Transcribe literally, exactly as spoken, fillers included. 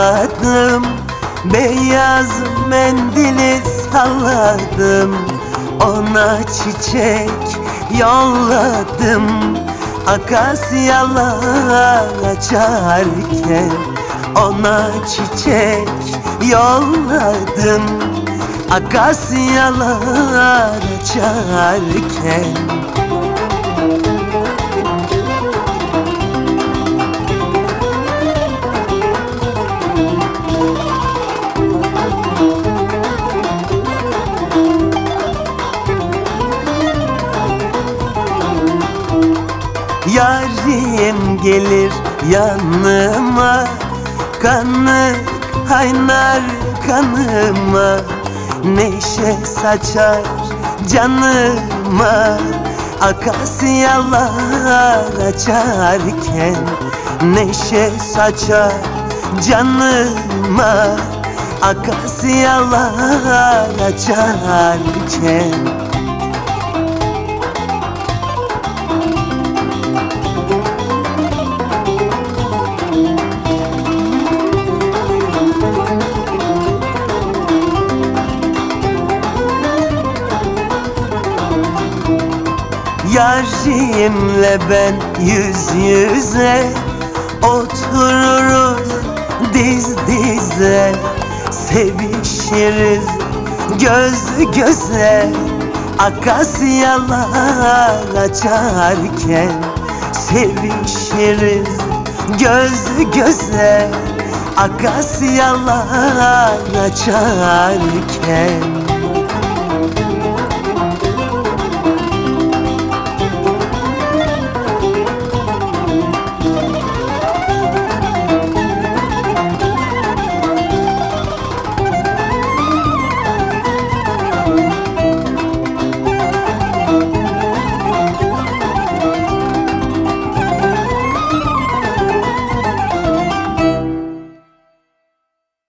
ağladım, beyaz mendili salladım, ona çiçek yolladım. Akasyalar açarken ona çiçek yolladım. Akasyalar açarken yarim gelir yanıma, kanı kaynar kanıma, neşe saçar canıma. Akasyalar açarken neşe saçar canıma. Akasyalar açarken yarimle ben yüz yüze otururuz diz dize, sevişiriz göz göze. Akasyalar açarken sevişiriz göz göze. Akasyalar açarken